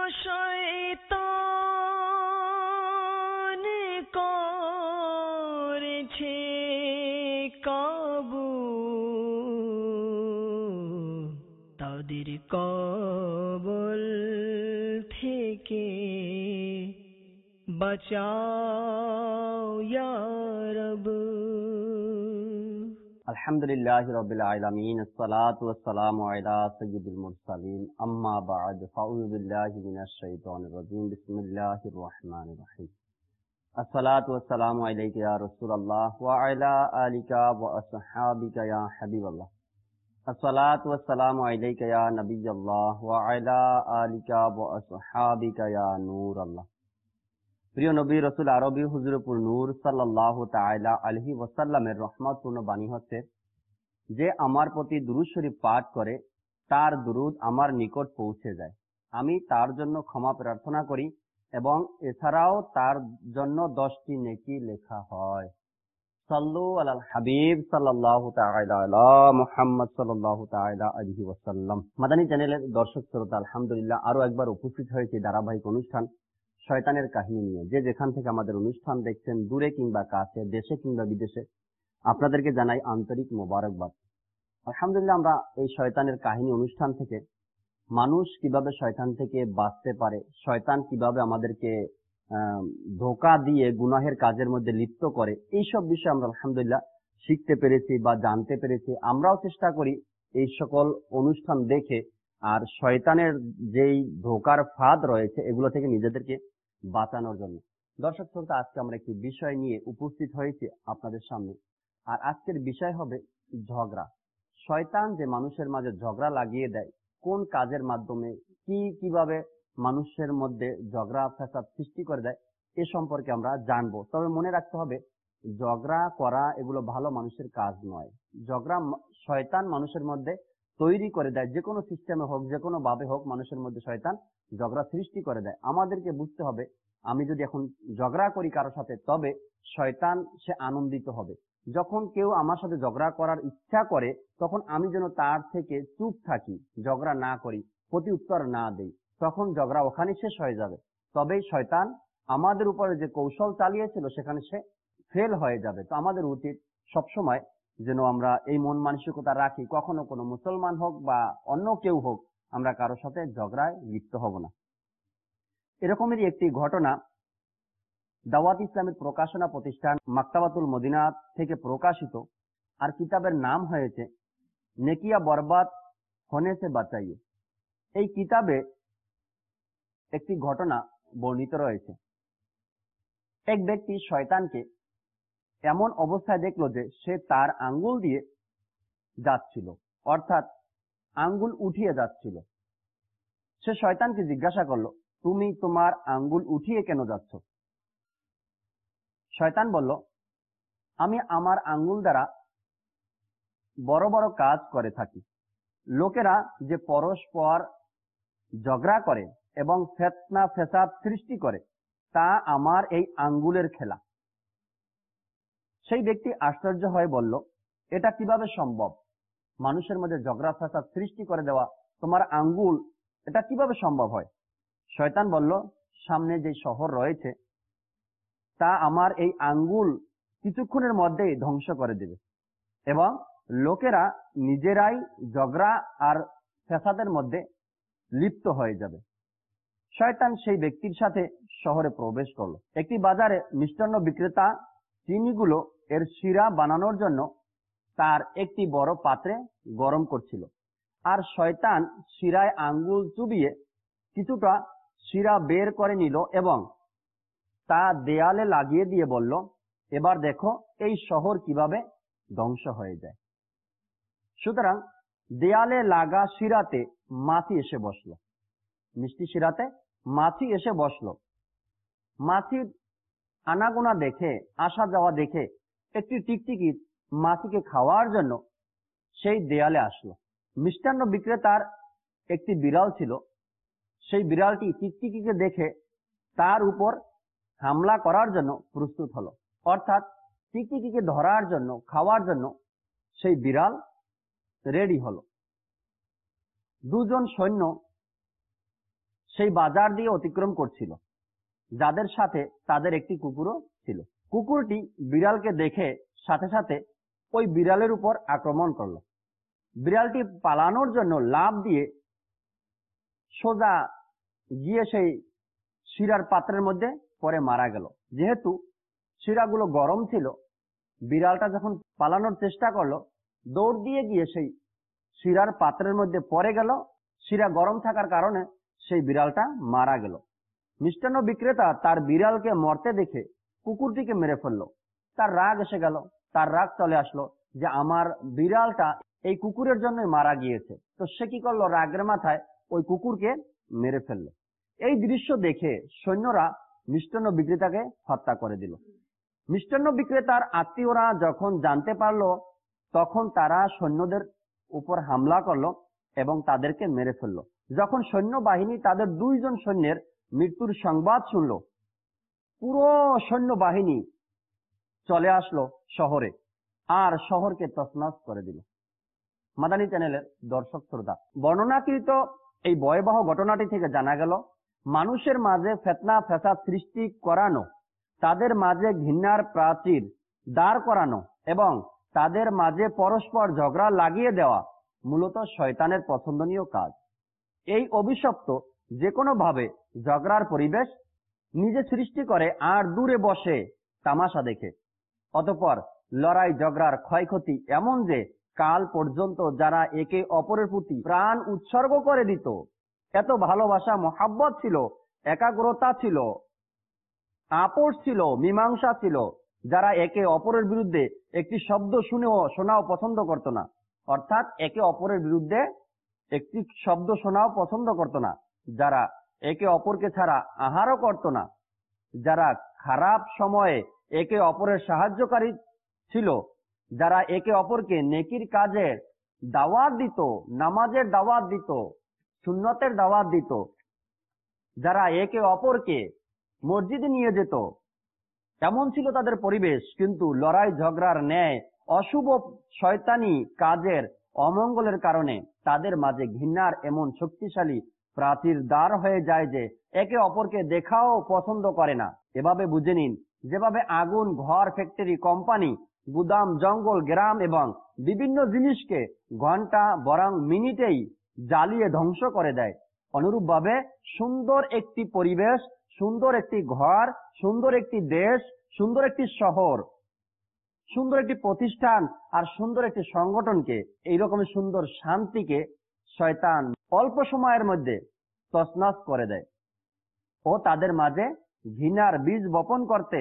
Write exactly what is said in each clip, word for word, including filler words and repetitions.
শয়তান করেছে কাবু, তাদের কবল থেকে বাঁচাও ইয়া রব। আলহামদুলিল্লাহি রাব্বিল আলামিন, আসসালাতু ওয়াসসালামু আলা সাইয়্যিদিল মুরসালিন, আম্মা বা'দ, ফাউযু বিল্লাহি মিনাশ শাইতানির রাজীম, বিসমিল্লাহির রহমানির রহিম। আসসালাতু ওয়াসসালামু আলাইকা ইয়া রাসূলুল্লাহ ওয়া আলা আলিকা ওয়া আসহাবিকা ইয়া হাবিবাল্লাহ। আসসালাতু ওয়াসসালামু আলাইকা ইয়া নবিয়্যাল্লাহ ওয়া আলা আলিকা ওয়া আসহাবিকা ইয়া নূরাল্লাহ। প্রিয় নবী রাসূল আরবী হুজুরপুর নূর সাল্লাল্লাহু তাআলা আলাইহি ওয়াসাল্লামের রহমতপূর্ণ বাণী হচ্ছে, যে আমার প্রতি দুরূদ শরীফ পাঠ করে তার দুরূদ আমার নিকট পৌঁছে যায়, আমি তার জন্য ক্ষমা প্রার্থনা করি এবং এছাড়াও তার জন্য দশটি নেকি লেখা হয়। সাল্লু আলাল হাবিব সাল্লাল্লাহু তাআলা আলা মুহাম্মদ সাল্লাল্লাহু তাআলা আলাইহি ওয়াসাল্লাম। মাদানী চ্যানেলের দর্শক শ্রোতা, আলহামদুলিল্লাহ আরো একবার উপস্থিত হয়েছে ধারাবাহিক অনুষ্ঠান শয়তানের কাহিনী নিয়ে। যে যেখান থেকে আমাদের অনুষ্ঠান দেখছেন, দূরে কিংবা কাছে, দেশে কিংবা বিদেশে, আপনাদেরকে জানাই আন্তরিক মোবারকবাদ। আলহামদুলিল্লাহ আমরা এই শয়তানের কাহিনী অনুষ্ঠান থেকে মানুষ কিভাবে শয়তান থেকে বাঁচতে পারে, শয়তান কিভাবে আমাদেরকে ধোঁকা দিয়ে গুনাহের কাজের মধ্যে লিপ্ত করে, এইসব বিষয়ে আমরা আলহামদুলিল্লাহ শিখতে পেরেছি বা জানতে পেরেছি। আমরাও চেষ্টা করি এই সকল অনুষ্ঠান দেখে আর শয়তানের যেই ধোঁকার ফাঁদ রয়েছে এগুলো থেকে নিজেদেরকে বাঁচানোর জন্য। দর্শক শ্রোতা, আজকে আমরা একটি বিষয় নিয়ে উপস্থিত হয়েছি আপনাদের সামনে, আর আজকের বিষয় হবে ঝগড়া। শয়তান যে মানুষের মাঝে ঝগড়া লাগিয়ে দেয়, কোন কাজের মাধ্যমে, কি কিভাবে মানুষের মধ্যে ঝগড়া ফ্যাসাদ সৃষ্টি করে দেয়, এ সম্পর্কে আমরা জানবো। তবে মনে রাখতে হবে, ঝগড়া করা এগুলো ভালো মানুষের কাজ নয়। ঝগড়া শয়তান মানুষের মধ্যে তৈরি করে দেয়, যে কোনো সিস্টেমে হোক, যে কোনো ভাবে হোক, মানুষের মধ্যে শয়তান ঝগড়া সৃষ্টি করে দেয়। আমাদেরকে বুঝতে হবে, আমি যদি এখন ঝগড়া করি কারো সাথে, তবে শয়তান সে আনন্দিত হবে। যখন কেউ আমার সাথে ঝগড়া করার ইচ্ছা করে, তখন আমি যেন তার থেকে চুপ থাকি, ঝগড়া না করি, প্রতি উত্তর না দেই, তখন ঝগড়া ওখানে শেষ হয়ে যাবে। তবেই শয়তান আমাদের উপরে যে কৌশল চালিয়েছিল সেখানে সে ফেল হয়ে যাবে। তো আমাদের উচিত সবসময় যেন আমরা এই মন মানসিকতা রাখি, কখনো কোনো মুসলমান হোক বা অন্য কেউ হোক, আমরা কারোর সাথে ঝগড়ায় লিপ্ত হব না। এরকমেরই একটি ঘটনা দাওয়াত ইসলামের প্রকাশনা প্রতিষ্ঠান মাকতাবাতুল মদিনা থেকে প্রকাশিত, আর কিতাবের নাম হয়েছে নেকিয়া বরবাদ হোনে সে বাঁচাইয়ে। এই কিতাবে একটি ঘটনা বর্ণিত রয়েছে। এক ব্যক্তি শয়তানকে এমন অবস্থায় দেখলো যে সে তার আঙ্গুল দিয়ে যাচ্ছিল, অর্থাৎ আঙ্গুল উঠিয়ে যাচ্ছিল। সে শয়তানকে জিজ্ঞাসা করলো, তুমি তোমার আঙ্গুল উঠিয়ে কেন যাচ্ছ? শয়তান বলল, আমি আমার আঙ্গুল দ্বারা বড় বড় কাজ করে থাকি। লোকেরা যে পরস্পর ঝগড়া করে এবং ফিতনা ফেসাদ সৃষ্টি করে, তা আমার এই আঙ্গুলের খেলা। সেই ব্যক্তি আশ্চর্য হয়ে বলল, এটা কিভাবে সম্ভব? মানুষের মধ্যে ঝগড়া ফেসাদ সৃষ্টি করে দেওয়া তোমার আঙ্গুল, এটা কিভাবে সম্ভব হয়? শয়তান বলল, সামনে যে শহর রয়েছে তা আমার এই আঙ্গুল কিছুক্ষণের মধ্যেই ধ্বংস করে দেবে এবং লোকেরা নিজেরাই ঝগড়া আর ফেসাদের মধ্যে লিপ্ত হয়ে যাবে। শয়তান সেই ব্যক্তির সাথে শহরে প্রবেশ করলো। একটি বাজারে মিষ্টান্ন বিক্রেতা চিনিগুলো এর শিরা বানানোর জন্য তার একটি বড় পাত্রে গরম করছিল, আর শয়তান শিরায় আঙ্গুল চুবিয়ে কিছুটা শিরা বের করে নিল এবং তা দেয়ালে লাগিয়ে দিয়ে বলল, এবার দেখো এই শহর কিভাবে ধ্বংস হয়ে যায়। সুতরাং দেয়ালে লাগা শিরাতে মাছি এসে বসলো, মিষ্টি শিরাতে মাছি এসে বসলো। মাছির আনাগোনা দেখে, আসা যাওয়া দেখে একটি টিকটিকি মাছিকে খাওয়ার জন্য সেই দেয়ালে আসলো। মিষ্টান্ন বিক্রেতার একটি বিড়াল ছিল, সেই বিড়ালটি টিকটিকিকে দেখে তার উপর হামলা করার জন্য প্রস্তুত হলো, অর্থাৎ টিকটিকিকে ধরার জন্য, খাওয়ার জন্য সেই বিড়াল রেডি হলো। দুজন সৈন্য সেই বাজার দিয়ে অতিক্রম করছিল, যাদের সাথে তাদের একটি কুকুরও ছিল। কুকুরটি বিড়ালকে দেখে সাথে সাথে ওই বিড়ালের উপর আক্রমণ করলো। বিড়ালটি পালানোর জন্য লাফ দিয়ে সোজা গিয়ে সেই শিরার পাত্রের মধ্যে পরে মারা গেল। যেহেতু শিরাগুলো গরম ছিল, বিড়ালটা যখন পালানোর চেষ্টা করলো, দৌড় দিয়ে গিয়ে সেই শিরার পাত্রের মধ্যে পড়ে গেল। শিরা গরম থাকার কারণে সেই বিড়ালটা মারা গেল। মিষ্টান্ন বিক্রেতা তার বিড়ালকে মরতে দেখে কুকুরটিকে মেরে ফেললো। তার রাগ এসে গেল, তার রাগ চলে আসলো যে আমার বিড়ালটা এই কুকুরের জন্যই মারা গিয়েছে। তো সে কি করলো, রাগের মাথায় ওই কুকুরকে মেরে ফেললো। এই দৃশ্য দেখে সৈন্যরা মিষ্টান্ন বিক্রেতাকে হত্যা করে দিল। মিষ্টান্ন বিক্রেতার আত্মীয়রা যখন জানতে পারলো, তখন তারা সৈন্যদের উপর হামলা করলো এবং তাদেরকে মেরে ফেললো। যখন সৈন্যবাহিনী তাদের দুইজন সৈন্যের মৃত্যুর সংবাদ শুনলো, পুরো সৈন্যবাহিনী চলে আসলো শহরে আর শহরকে তছনছ করে দিল। মাদানী চ্যানেলের দর্শক শ্রোতা, বর্ণনাকৃত এই ভয়াবহ ঘটনাটি থেকে জানা গেল, মানুষের মাঝে ফিতনা ফাসাদ সৃষ্টি করানো, তাদের মাঝে ঘৃণার প্রাচীর দাঁড় করানো এবং তাদের মাঝে পরস্পর ঝগড়া লাগিয়ে দেওয়া মূলত শয়তানের পছন্দনীয় কাজ। এই অভিশপ্ত যে কোনো ভাবে ঝগড়ার পরিবেশ নিজে সৃষ্টি করে আর দূরে বসে তামাশা দেখে। অতঃপর লড়াই ঝগড়ার ক্ষয়ক্ষতি এমন যে কাল পর্যন্ত যারা একে অপরের প্রতি প্রাণ উৎসর্গ করে দিত, এত ভালোবাসা মহাব্বত ছিল, একাগ্রতা ছিল, আপোষ ছিল, মীমাংসা ছিল, যারা একে অপরের বিরুদ্ধে একটি শব্দ শুনেও শোনাও পছন্দ করত না, অর্থাৎ একে অপরের বিরুদ্ধে একটি শব্দ শোনাও পছন্দ করত না, যারা একে অপরকে ছাড়া আহারও করত না, যারা খারাপ সময়ে একে অপরের সাহায্যকারী ছিল, যারা একে অপরকে নেকির কাজের দাওয়াত দিত, নামাজের দাওয়াত দিত, সুন্নতের দাওয়াত দিত, যারা একে অপরকে মসজিদে নিয়ে যেত, এমন ছিল তাদের পরিবেশ। কিন্তু লড়াই ঝগড়ার ন্যায় অশুভ শয়তানি কাজের অমঙ্গলের কারণে তাদের মাঝে ঘৃণার এমন শক্তিশালী প্রাচীর দাঁড় হয়ে যায় যে একে অপরকে দেখাও পছন্দ করে না। এভাবে বুঝে নিন, যেভাবে আগুন ঘর, ফ্যাক্টরি, কোম্পানি, গুদাম, জঙ্গল, গ্রাম এবং বিভিন্ন জিনিসকে ঘন্টা বরং মিনিটেই জ্বালিয়ে ধ্বংস করে দেয়, অনুরূপ ভাবে সুন্দর একটি পরিবেশ, সুন্দর একটি ঘর, সুন্দর একটি দেশ, সুন্দর একটি শহর, সুন্দর একটি প্রতিষ্ঠান আর সুন্দর একটি সংগঠনকে, এইরকম সুন্দর শান্তিকে শয়তান অল্প সময়ের মধ্যে তছনছ করে দেয় ও তাদের মাঝে ঘৃণার বীজ বপন করতে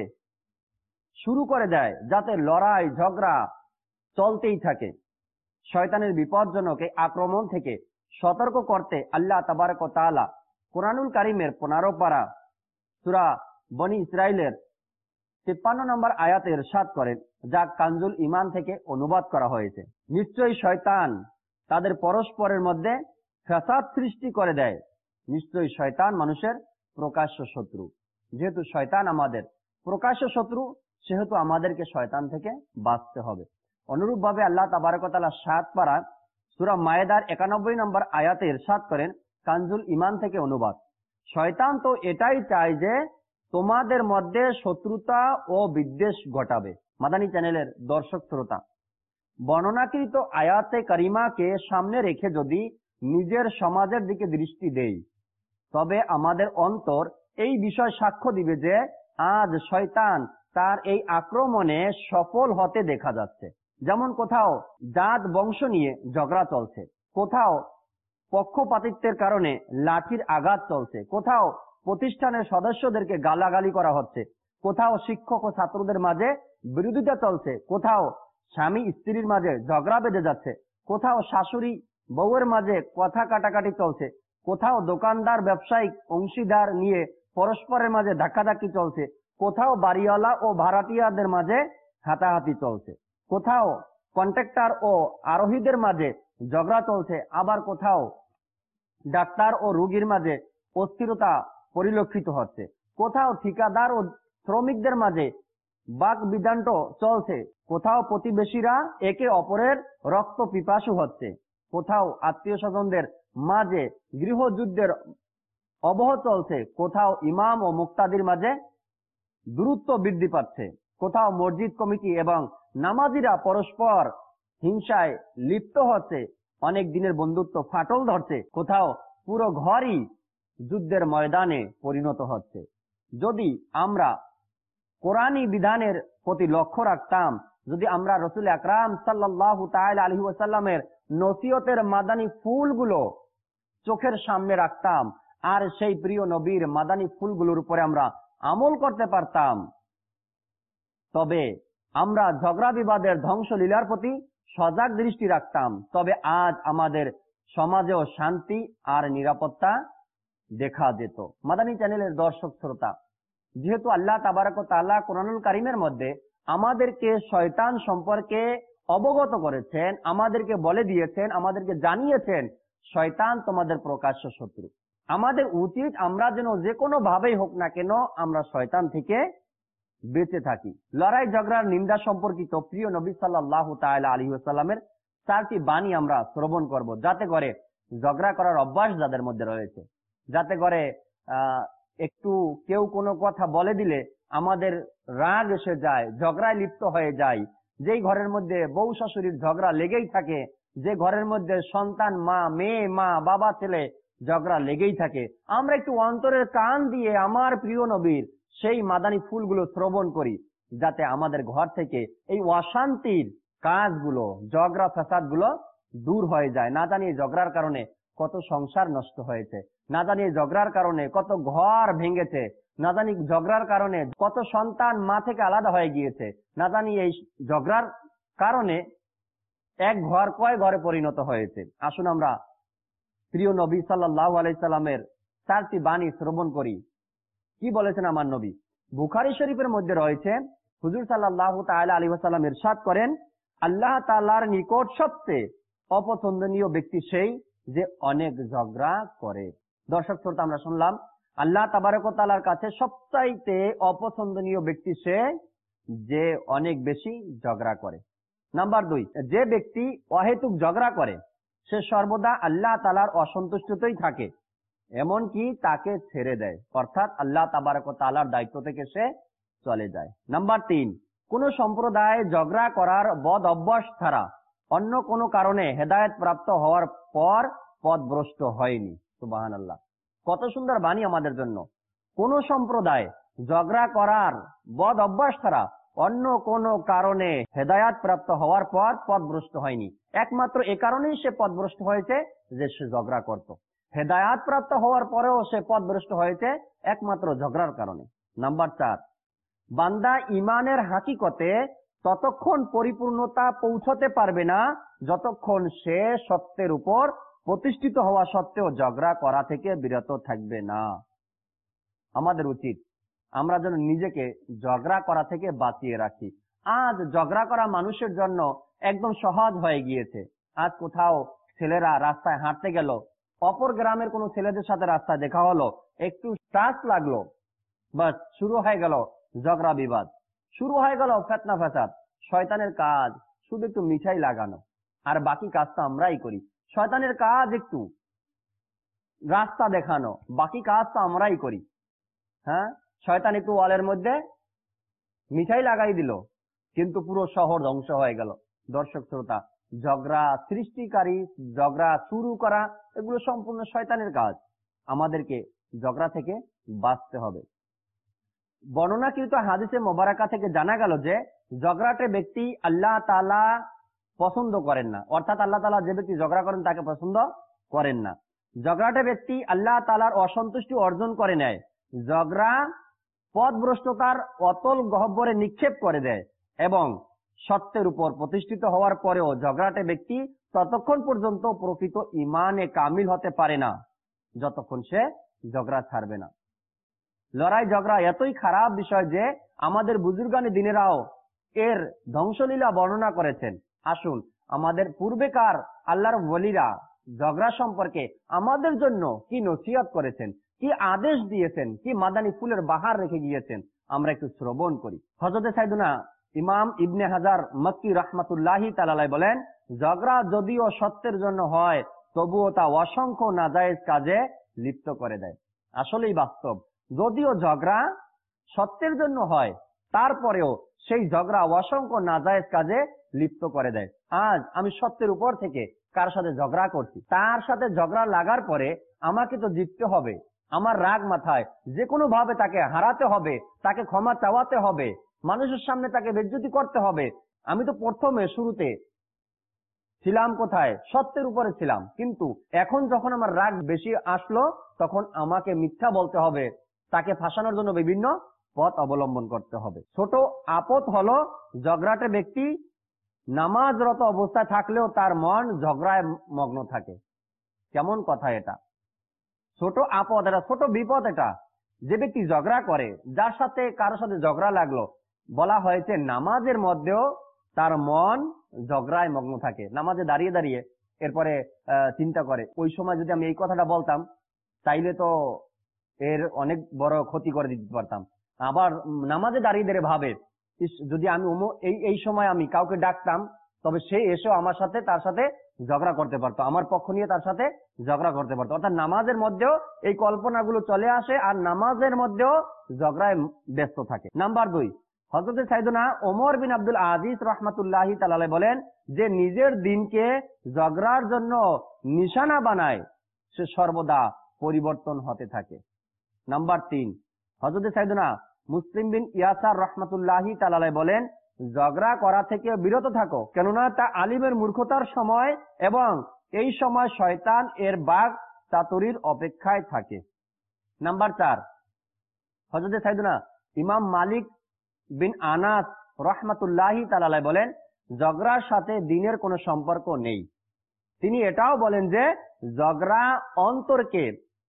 শুরু করে দেয়, যাতে লড়াই ঝগড়া চলতেই থাকে। শয়তানের বিপজ্জনক এই আক্রমণ থেকে সতর্ক করতে আল্লাহ তাবারক ওয়া তাআলা কুরআনুল কারীমের পনেরো পারা সূরা বনি ইসরাইলের তিপ্পান্ন নম্বর আয়াতে ইরশাদ করেন, যা কানজুল ঈমান থেকে অনুবাদ করা হয়েছে, নিশ্চয়ই শয়তান তাদের পরস্পরের মধ্যে ফাসাদ সৃষ্টি করে দেয়। নিশ্চয়ই শয়তান মানুষের প্রকাশ্য শত্রু। যেহেতু শয়তান আমাদের প্রকাশ্য শত্রু, সেহেতু আমাদেরকে শয়তান থেকে বাঁচতে হবে। অনুরূপ ভাবে আল্লাহ তাবারক ওয়া তাআলা সাত পারা সূরা মায়েদার একানব্বই নম্বর আয়াতে ইরশাদ করেন, কানজুল ঈমান থেকে অনুবাদ, শয়তান তো এটাই চায় যে তোমাদের মধ্যে শত্রুতা ও বিদ্বেষ ঘটাবে। মাদানী চ্যানেলের দর্শক শ্রোতা, বর্ণনাকৃত আয়াতে কারিমাকে সামনে রেখে যদি নিজের সমাজের দিকে দৃষ্টি দেই, তবে আমাদের অন্তর এই বিষয় সাক্ষ্য দিবে যে আজ শয়তান তার এই আক্রমণে সফল হতে দেখা যাচ্ছে। যেমন কোথাও জাত বংশ নিয়ে ঝগড়া চলছে, কোথাও পক্ষপাতিত্বের কারণে লাঠির আঘাত চলছে, কোথাও প্রতিষ্ঠানের সদস্যদেরকে গালাগালি করা হচ্ছে, কোথাও শিক্ষক ও ছাত্রদের মাঝে বিরোধিতা চলছে, কোথাও স্বামী স্ত্রীর মাঝে ঝগড়া বেঁধে যাচ্ছে, কোথাও শাশুড়ি বউয়ের মাঝে কথা কাটাকাটি চলছে, কোথাও দোকানদার ব্যবসায়িক অংশীদার নিয়ে পরস্পরের মাঝে ধাক্কাধাক্কি চলছে, কোথাও বাড়িওয়ালা ও ভাড়াটিয়াদের মাঝে হাতাহাতি চলছে, কোথাও কন্ট্রাক্টর ও আরোহীদের মাঝে ঝগড়া চলছে, আবার কোথাও ডাক্তার ও রোগীর মাঝে অস্থিরতা পরিলক্ষিত হচ্ছে, কোথাও ঠিকাদার ও শ্রমিকদের মাঝে বাক বিদান্ত চলছে, কোথাও প্রতিবেশীরা একে অপরের রক্ত পিপাসু হচ্ছে, কোথাও আত্মীয় স্বজনদের মাঝে গৃহযুদ্ধের অবহ চলছে, কোথাও ইমাম ও মুক্তাদির মাঝে দূরত্ব বৃদ্ধি পাচ্ছে, কোথাও মসজিদ কমিটি এবং নামাজিরা পরস্পর হিংসায় লিপ্ত হচ্ছে, অনেক দিনের বন্ধুত্ব ফাটল ধরছে, কোথাও পুরো ঘরই যুদ্ধের ময়দানে পরিণত হচ্ছে। যদি আমরা কোরআনী বিধানের প্রতি লক্ষ্য রাখতাম, যদি আমরা রাসূল আকরাম সাল্লাল্লাহু তাআলা আলাইহি ওয়াসাল্লামের নসিহতের মাদানী ফুলগুলো চোখের সামনে রাখতাম আর সেই প্রিয় নবীর মাদানী ফুলগুলোর উপরে আমরা আমল করতে পারতাম, তবে আমরা ঝগড়া বিবাদের ধ্বংসলীলার প্রতি সজাগ দৃষ্টি রাখতাম, তবে আজ আমাদের সমাজেও শান্তি আর নিরাপত্তা দেখা যেত। মাদানী চ্যানেলের দর্শক শ্রোতা, যেহেতু আল্লাহ তাবারক ওয়া তাআলা কোরআনুল কারীমের মধ্যে আমাদেরকে শয়তান সম্পর্কে অবগত করেছেন, আমাদেরকে বলে দিয়েছেন, আমাদেরকে জানিয়েছেন শয়তান তোমাদের প্রকাশ্য শত্রু। আমাদের উচিত আমরা যেন যে কোনো ভাবেই হোক না কেন আমরা শয়তান থেকে বেঁচে থাকি। লড়াই ঝগড়ার নিন্দা সম্পর্কিত প্রিয় নবী সাল্লাল্লাহু তাআলা আলাইহি ওয়াসাল্লামের চারটি বাণী আমরা শ্রবণ করব, যাতে করে ঝগড়া করার অভ্যাস যাদের মধ্যে রয়েছে, যাতে করে আহ একটু কেউ কোনো কথা বলে দিলে আমাদের রাগ এসে যায়, ঝগড়ায় লিপ্ত হয়ে যায়। যেই ঘরের মধ্যে বউ শাশুড়ির ঝগড়া লেগেই থাকে, যে ঘরের মধ্যে সন্তান মা মেয়ে মা বাবা ছেলে ঝগড়া লেগেই থাকে, আমরা একটু অন্তরের কান দিয়ে আমার প্রিয় নবীর সেই মাদানী ফুলগুলো শ্রবণ করি, যাতে আমাদের ঘর থেকে এই অশান্তির কাজগুলো ঝগড়া ফ্যাসাদ গুলো দূর হয়ে যায়। না জানি ঝগড়ার কারণে কত সংসার নষ্ট হয়েছে, না জানি ঝগড়ার কারণে কত ঘর ভেঙেছে, না জানি ঝগড়ার কারণে কত সন্তান মা থেকে আলাদা হয়ে গিয়েছে, না জানি এই ঝগড়ার কারণে এক ঘর কয় ঘরে পরিণত হয়েছে। আসুন আমরা প্রিয় নবী সাল্লাল্লাহু আলাইহি সাল্লামের চারটি বাণী শ্রবণ করি। কি বলেছেন আমার নবী? বুখারী শরীফের মধ্যে রয়েছে, হুজুর সাল্লাল্লাহু তাআলা আলাইহি ওয়াসাল্লাম ইরশাদ করেন, আল্লাহ তাআলার নিকট সবচেয়ে অপছন্দনীয় ব্যক্তি সেই যে অনেক ঝগড়া করে। দর্শক শ্রোতা, আমরা শুনলাম আল্লাহ তাবারক ওয়া তাআলার কাছে সবচাইতে অপছন্দনীয় ব্যক্তি সে যে অনেক বেশি ঝগড়া করে। নাম্বার দুই, যে ব্যক্তি অহেতুক ঝগড়া করে সে সর্বদা আল্লাহ তাআলার অসন্তুষ্টতেই থাকে, এমনকি তাকে ছেড়ে দেয়, অর্থাৎ আল্লাহ তাবারক ওয়া তাআলার দায়িত্ব থেকে সে চলে যায়। নাম্বার তিন, কোন সম্প্রদায় ঝগড়া করার বদ অভ্যাস ছাড়া অন্য কোনো কারণে হেদায়েত প্রাপ্ত হওয়ার পর পথভ্রষ্ট হয়নি। সুবহানাল্লাহ, কত সুন্দর বাণী আমাদের জন্য। কোন সম্প্রদায় ঝগড়া করার বদ অভ্যাস ছাড়া অন্য কোন কারণে হেদায়েত প্রাপ্ত হওয়ার পর পথভ্রষ্ট হয়নি। একমাত্র এ কারণেই সে পথভ্রষ্ট হয়েছে যে সে ঝগড়া করত। হেদায়েত প্রাপ্ত হওয়ার পরেও সে পথভ্রষ্ট হয়েছে একমাত্র ঝগড়ার কারণে। নাম্বার চার, বান্দা ইমানের হাকিকতে ততক্ষণ পরিপূর্ণতা পৌঁছতে পারবে না যতক্ষণ সে সত্যের উপর প্রতিষ্ঠিত হওয়া সত্ত্বেও ঝগড়া করা থেকে বিরত থাকবে না। আমাদের উচিত আমরা যেন নিজেকে ঝগড়া করা থেকে বাঁচিয়ে রাখি। আজ ঝগড়া করা মানুষের জন্য একদম সহজ হয়ে গিয়েছে। আজ কোথাও ছেলেরা রাস্তায় হাঁটতে গেল, অপর গ্রামের কোনো ছেলেদের সাথে রাস্তায় দেখা হলো, একটু টাচ লাগলো, বাস শুরু হয়ে গেল ঝগড়া বিবাদ, শুরু হয়ে গেল ফেতনা ফ্যাসাদ। শয়তানের কাজ শুধু একটু মিঠাই লাগানো, আর বাকি কাজ তো আমরাই করি। শয়তানের কাজ একটু রাস্তা দেখানো, বাকি কাজ তো আমরাই করি। হ্যাঁ, শয়তান একটু ওয়ালের মধ্যে মিঠাই লাগাই দিল, কিন্তু পুরো শহর ধ্বংস হয়ে গেল। দর্শক শ্রোতা, ঝগড়া সৃষ্টিকারী, ঝগড়া শুরু করা, এগুলো সম্পূর্ণ শয়তানের কাজ। আমাদেরকে ঝগড়া থেকে বাঁচতে হবে। বর্ণনাকৃত হাদিসে মোবারকা থেকে জানা গেল যে ঝগড়াটে ব্যক্তি আল্লাহ তাআলা পছন্দ করেন না, অর্থাৎ আল্লাহ তাআলা যে ব্যক্তি ঝগড়া করেন তাকে পছন্দ করেন না। ঝগড়াটে ব্যক্তি আল্লাহ তাআলার অসন্তুষ্টি অর্জন করে নেয়। ঝগড়া পথভ্রষ্টতার অতল গহ্বরে নিক্ষেপ করে দেয় এবং সত্যের উপর প্রতিষ্ঠিত হওয়ার পরেও ঝগড়াটে ব্যক্তি ততক্ষণ পর্যন্ত প্রকৃত ইমানে কামিল হতে পারে না যতক্ষণ সে ঝগড়া ছাড়বে না। লড়াই ঝগড়া এতই খারাপ বিষয় যে আমাদের বুজুর্গানি দিনেরাও এর ধ্বংসলীলা বর্ণনা করেছেন। আসুন, আমাদের পূর্বেকার আল্লাহর ওয়ালিরা ঝগড়া সম্পর্কে আমাদের জন্য কি নসিহত করেছেন, কি আদেশ দিয়েছেন, কি মাদানী ফুলের বাহার রেখে গিয়েছেন, আমরা একটু শ্রবণ করি। হযরত সাইয়েদুনা ইমাম ইবনে হাজার মক্কি রাহমাতুল্লাহি তাআলা আলাইহি বলেন, ঝগড়া যদিও সত্যের জন্য হয় তবুও তা অসংখ্য নাজায়েজ কাজে লিপ্ত করে দেয়। আসলেই বাস্তব। যদিও ঝগড়া সত্যের জন্য হয়, তারপরেও সেই ঝগড়া অসংখ্য নাজায়েজ কাজে লিপ্ত করে দেয়। আজ আমি সত্যের উপর থেকে কার সাথে ঝগড়া করছি, তার সাথে ঝগড়া লাগার পরে আমাকে তো জিততে হবে। আমার রাগ মাথায় যে কোনো ভাবে তাকে হারাতে হবে, তাকে ক্ষমা চাওয়াতে হবে, মানুষের সামনে তাকে বেজ্জতি করতে হবে। আমি তো প্রথমে শুরুতে ছিলাম কোথায়? সত্যের উপরে ছিলাম, কিন্তু এখন যখন আমার রাগ বেশি আসলো তখন আমাকে মিথ্যা বলতে হবে, তাকে ফাঁসানোর জন্য বিভিন্ন পথ অবলম্বন করতে হবে। ছোট আপদ হলো ঝগড়াটে ব্যক্তি নামাজরত অবস্থায় থাকলেও তার মন ঝগড়ায় মগ্ন থাকে। কেমন কথা এটা? ছোট আপদ, এটা ছোট বিপদ। এটা যে ব্যক্তি ঝগড়া করে, যার সাথে কারোর সাথে ঝগড়া লাগলো, বলা হয়েছে নামাজের মধ্যেও তার মন ঝগড়ায় মগ্ন থাকে। নামাজে দাঁড়িয়ে দাঁড়িয়ে এরপরে চিন্তা করে, ওই সময় যদি আমি এই কথাটা বলতাম তাইলে তো এর অনেক বড় ক্ষতি করে দিতে পারতাম। আবার নামাজে দাঁড়িয়ে দাঁড়িয়ে ভাবে, যদি আমি এই এই সময় আমি কাউকে ডাকতাম তবে সে এসেও আমার সাথে তার সাথে ঝগড়া করতে পারতো, আমার পক্ষ নিয়ে তার সাথে ঝগড়া করতে পারতো। অর্থাৎ নামাজের মধ্যেও এই কল্পনাগুলো চলে আসে আর নামাজের মধ্যেও ঝগড়ায় ব্যস্ত থাকে। নাম্বার দুই, হযরত সাইয়েদনা ওমর বিন আব্দুল আজিজ রাহমাতুল্লাহি তাআলা আলাইহি বলেন যে নিজের দিনকে ঝগড়ার জন্য নিশানা বানায় সে সর্বদা পরিবর্তন হতে থাকে। নাম্বার তিন, হযরত সাইয়েদনা মুসলিম বিন ইয়াসার রাহমাতুল্লাহি তাআলা আলাইহি বলেন ঝগড়া করা থেকে বিরত থাকো, কেননা তা আলিমের মূর্খতার সময় এবং এই সময় শয়তান এর বাগ চাতুরীর অপেক্ষায় থাকে। নাম্বার চার, হযরত সাইয়েদনা ইমাম মালিক বিন আনাস রাহমাতুল্লাহি তাআলা আলাইহি বলেন ঝগড়ার সাথে দিনের কোনো সম্পর্ক নেই। তিনি এটাও বলেন যে ঝগড়া অন্তরকে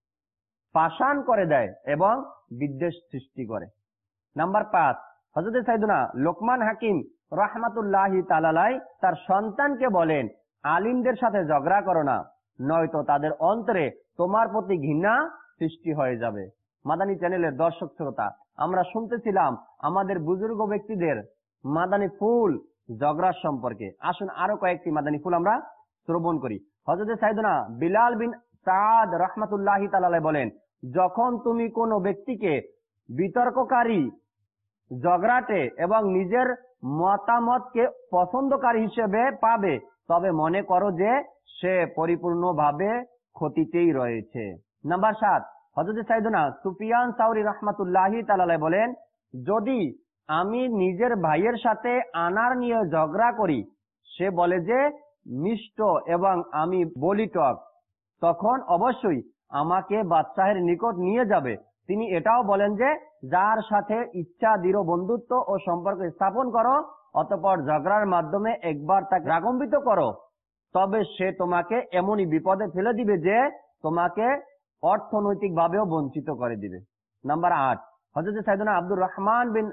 পাষাণ করে দেয় এবং বিদ্বেষ সৃষ্টি করে। নাম্বার পাঁচ, হযরত সাইয়েদনা লোকমান হাকিম রাহমাতুল্লাহি তাআলা আলাইহি তার সন্তানকে বলেন আলিমদের সাথে ঝগড়া করো না, নয়তো তাদের অন্তরে তোমার প্রতি ঘৃণা সৃষ্টি হয়ে যাবে। মাদানী চ্যানেলের দর্শক শ্রোতা, আমরা শুনতেছিলাম আমাদের বুজুর্গ ব্যক্তিদের মাদানী ফুল ঝগড়ার সম্পর্কে। আসুন আরো কয়েকটি মাদানী ফুল আমরা শ্রবণ করি। হযরত সাইয়েদনা বিলাল বিন সাদ রাহমাতুল্লাহি তাআলা আলাইহি বলেন যখন তুমি কোনো ব্যক্তিকে বিতর্ককারী, ঝগড়াটে এবং নিজের মতামতকে পছন্দকারী হিসেবে পাবে, তবে মনে করো যে সে পরিপূর্ণভাবে ক্ষতিতেই রয়েছে। নাম্বার সাত, হযরত সাইয়েদনা সুফিয়ান সাউরি রাহমাতুল্লাহি তাআলা আলাইহি বলেন যদি আমি নিজের ভাইয়ের সাথে আনার নিয়ে ঝগড়া করি, সে বলে যে মিষ্ট এবং আমি বলি টক, তখন অবশ্যই আমাকে বাদশাহের নিকট নিয়ে যাবে। তিনি এটাও বলেন যে যার সাথে ইচ্ছা দৃঢ় বন্ধুত্ব ও সম্পর্ক স্থাপন করো, অতঃপর ঝগড়ার মাধ্যমে একবার তাকে রাগান্বিত করো, তবে সে তোমাকে এমনই বিপদে ফেলে দিবে যে তোমাকে অর্থনৈতিক ভাবেও বঞ্চিত করে দিবে। নাম্বার আট, হযরত সাইয়েদনা আব্দুর রহমান বিন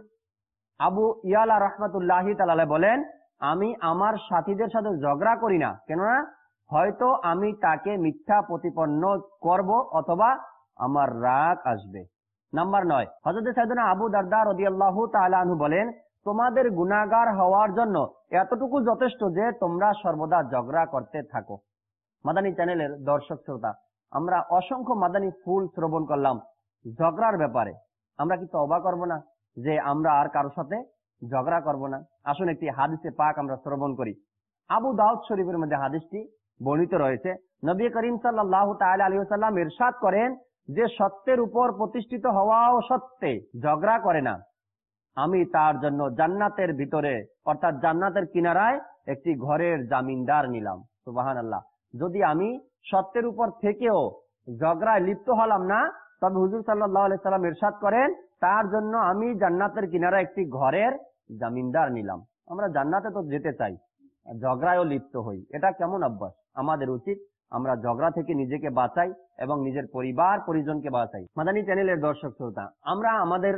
আবু ইয়ালা রাহমাতুল্লাহি তাআলা আলাইহি বলেন আমি আমার সাথীদের সাথে ঝগড়া করি না, কেননা হয়তো আমি তাকে মিথ্যা প্রতিপন্ন করব অথবা আমার রাগ আসবে। নাম্বার নয়, হযরত সাইয়েদনা আবু দারদা রাদিয়াল্লাহু তাআলা আনহু বলেন তোমাদের গুনাহগার হওয়ার জন্য এতটুকু যথেষ্ট যে তোমরা সর্বদা ঝগড়া করতে থাকো। মাদানী চ্যানেলের দর্শক শ্রোতা, আমরা অসংখ্য মাদানী ফুল শ্রবণ করলাম ঝগড়ার ব্যাপারে। আমরা কি তওবা করব না যে আমরা আর কারোর সাথে ঝগড়া করব না? আসুন একটি হাদিসে পাক আমরা শ্রবণ করি। আবু দাউদ শরীফের মধ্যে হাদিসটি বর্ণিত রয়েছে। নবী করিম সাল্লাল্লাহু তাআলা আলাইহি ওয়াসাল্লাম ইরশাদ করেন যে সত্যের উপর প্রতিষ্ঠিত হওয়াও সত্ত্বে ঝগড়া করে না, আমি তার জন্য জান্নাতের ভিতরে অর্থাৎ জান্নাতের কিনারায় একটি ঘরের জামিনদার নিলাম। সুবহানাল্লাহ। যদি আমি সত্যের উপর থেকেও ঝগড়ায় লিপ্ত হলাম না, তবে হুজুর সাল্লাল্লাহু আলাইহি সাল্লাম ইরশাদ করেন তার জন্য আমি জান্নাতের কিনারায় একটি ঘরের জামিনদার নিলাম। আমরা জান্নাতে তো যেতে চাই, ঝগড়ায়ও লিপ্ত হই, এটা কেমন অভ্যাস? আমাদের উচিত আমরা ঝগড়া থেকে নিজেকে বাঁচাই এবং নিজের পরিবার পরিজনকে বাঁচাই। মাদানী চ্যানেলের দর্শক শ্রোতা, আমরা আমাদের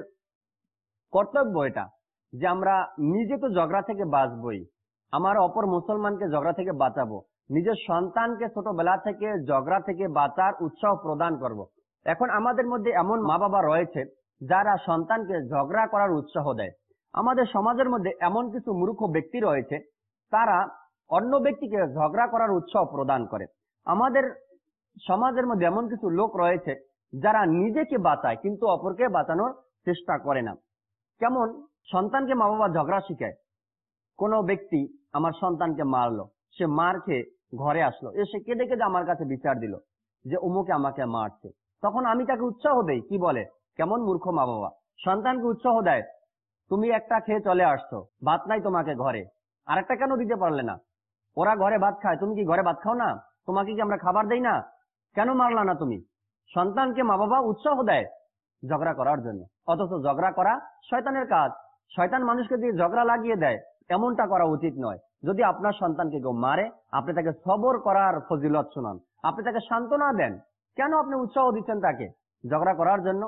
কর্তব্য এটা যে আমরা নিজে তো ঝগড়া থেকে বাঁচবই, আমার অপর মুসলমানকে ঝগড়া থেকে বাঁচাবো, নিজের সন্তানকে ছোটবেলা থেকে ঝগড়া থেকে বাঁচার উৎসাহ প্রদান করব। এখন আমাদের মধ্যে এমন মা বাবা রয়েছে যারা সন্তানকে ঝগড়া করার উৎসাহ দেয়। আমাদের সমাজের মধ্যে এমন কিছু মূর্খ ব্যক্তি রয়েছে, তারা অন্য ব্যক্তিকে ঝগড়া করার উৎসাহ প্রদান করে। আমাদের সমাজের মধ্যে এমন কিছু লোক রয়েছে যারা নিজেকে বাঁচায় কিন্তু অপরকে বাঁচানোর চেষ্টা করে না। কেমন সন্তানকে মা বাবা ঝগড়া শিখায়। কোনো ব্যক্তি আমার সন্তানকে মারলো, সে মার খেয়ে ঘরে আসলো, এসে কেঁদে কেঁদে আমার কাছে বিচার দিল যে অমুকে আমাকে মারছে। তখন আমি তাকে উৎসাহ দেই, কি বলে, কেমন মূর্খ মা বাবা, সন্তানকে উৎসাহ দেয়, তুমি একটা খেয়ে চলে আসছো, ভাত নাই তোমাকে ঘরে, আরেকটা কেন দিতে পারলে না? ওরা ঘরে ভাত খায়, তুমি কি ঘরে ভাত খাও না? তোমাকে কি আমরা খাবার দেই না? কেন মারলা না তুমি? সন্তানকে মা বাবা উৎসাহ দেয় ঝগড়া করার জন্য, অথচ ঝগড়া করা শয়তানের কাজ। শয়তান মানুষকে দিয়ে ঝগড়া লাগিয়ে দেয়, এমনটা করা উচিত নয়। যদি আপনার সন্তানকে কেউ মারে, আপনি তাকে সবর করার ফজিলত শোনান, আপনি তাকে সান্ত্বনা দেন। কেন আপনি উৎসাহ দিচ্ছেন তাকে ঝগড়া করার জন্য?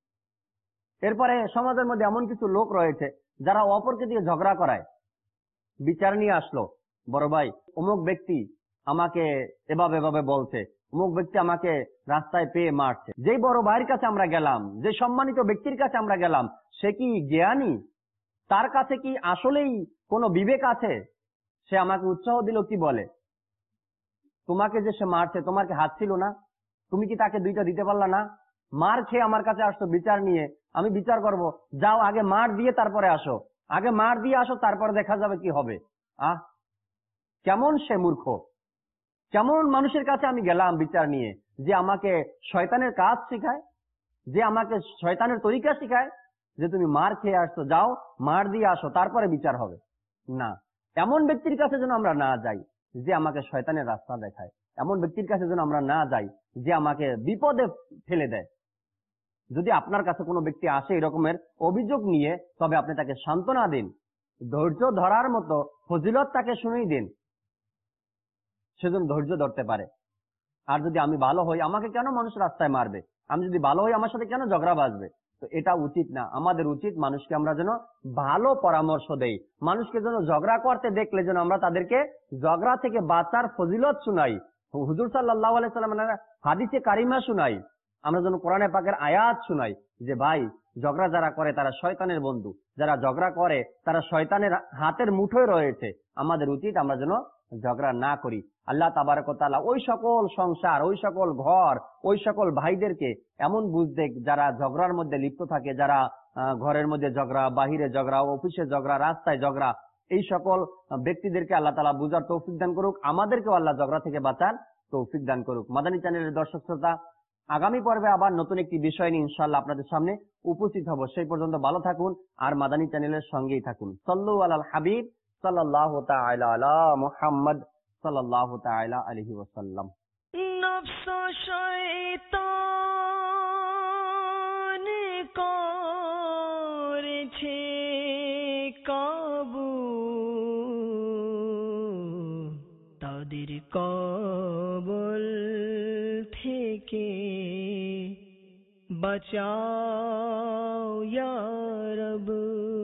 এরপরে সমাজের মধ্যে এমন কিছু লোক রয়েছে যারা অপরকে দিয়ে ঝগড়া করায়। বিচার নিয়ে আসলো, বড় ভাই অমুক ব্যক্তি আমাকে এভাবে এভাবে বলছে, অমুক ব্যক্তি আমাকে রাস্তায় পেয়ে মারছে। যেই বড় ভাইয়ের কাছে আমরা গেলাম, যে সম্মানিত ব্যক্তির কাছে আমরা গেলাম, সে কি জ্ঞানী? তার কাছে কি আসলেই কোনো বিবেক আছে? সে আমাকে উৎসাহ দিল, কি বলে, তোমাকে যে সে মারছে, তোমার কি হাত ছিল না? তুমি কি তাকে দুইটা দিতে পারলা না? মার খেয়ে আমার কাছে আসতো বিচার নিয়ে, আমি বিচার করব। যাও আগে মার দিয়ে তারপরে আসো, আগে মার দিয়ে আসো, তারপরে দেখা যাবে কি হবে। আহ কেমন সে মূর্খ! কেমন মানুষের কাছে আমি গেলাম বিচার নিয়ে, যে আমাকে শয়তানের কাজ শেখায়, যে আমাকে শয়তানের তরিকা শেখায়, যে তুমি মার খেয়ে আসছো, যাও মার দিয়ে আসো, তারপরে বিচার হবে। না, এমন ব্যক্তির কাছে যেন আমরা না যাই যে আমাকে শয়তানের রাস্তা দেখায়, এমন ব্যক্তির কাছে যেন আমরা না যাই যে আমাকে বিপদে ফেলে দেয়। যদি আপনার কাছে কোনো ব্যক্তি আসে এরকমের অভিযোগ নিয়ে, তবে আপনি তাকে সান্ত্বনা দিন, ধৈর্য ধরার মতো ফজিলত তাকে শুনেই দিন, সেজন্য ধৈর্য ধরতে পারে। আর যদি আমি ভালো হই, আমাকে কেন মানুষ রাস্তায় মারবে? আমি যদি ভালো হই, আমার সাথে কেন ঝগড়া বাজবে? তো এটা উচিত না। আমাদের উচিত মানুষকে আমরা যেন ভালো পরামর্শ দেই, মানুষকে যেন ঝগড়া করতে দেখলে যেন আমরা তাদেরকে ঝগড়া থেকে বাঁচার ফজিলত শুনাই, হুজুর সাল্লাল্লাহু আলাইহি সাল্লামের হাদিসে কারিমা শুনাই, আমরা যেন কোরআনে পাকের আয়াত শুনাই যে ভাই ঝগড়া যারা করে তারা শয়তানের বন্ধু, যারা ঝগড়া করে তারা শয়তানের হাতের মুঠোয় রয়েছে। আমাদের উচিত আমরা যেন ঝগড়া না করি। আল্লাহ তাবারক ওয়া তাআলা ওই সকল সংসার, ওই সকল ঘর, ওই সকল ভাইদেরকে এমন বুঝতে যারা ঝগড়ার মধ্যে লিপ্ত থাকে, যারা ঘরের মধ্যে ঝগড়া, বাহিরে ঝগড়া, অফিসে ঝগড়া, রাস্তায় ঝগড়া, এই সকল ব্যক্তিদেরকে আল্লাহ তাআলা বুঝার তৌফিক দান করুক, আমাদেরকেও আল্লাহ ঝগড়া থেকে বাঁচার তৌফিক দান করুক। মাদানী চ্যানেলের দর্শক শ্রোতা, আগামী পর্বে আবার নতুন একটি বিষয় নিয়ে ইনশাআল্লাহ আপনাদের সামনে উপস্থিত হব। সেই পর্যন্ত ভালো থাকুন আর মাদানী চ্যানেলের সঙ্গেই থাকুন। সাল্লু আলাল হাবিব সাল্লাল্লাহু তাআলা আলা মুহাম্মদ সাল্লাল্লাহু তাআলা আলাইহি ওয়াসাল্লাম। নফস শয়তান করেছে কাবু, তাদের কবল থেকে বাঁচাও ইয়া রব।